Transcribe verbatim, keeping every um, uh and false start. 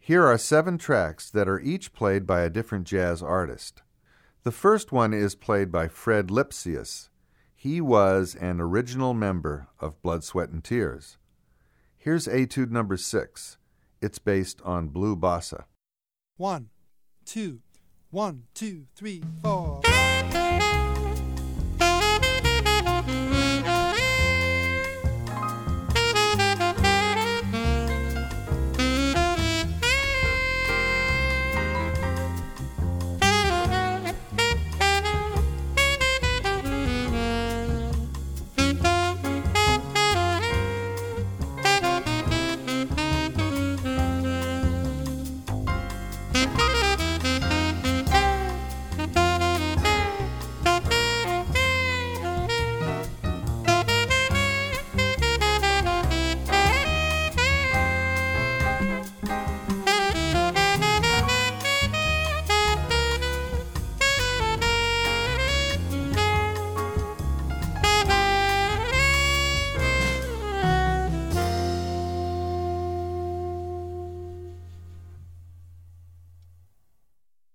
Here are seven tracks that are each played by a different jazz artist. The first one is played by Fred Lipsius. He was an original member of Blood, Sweat, and Tears. Here's Etude number six. It's based on Blue Bossa. One, two, one, two, three, four.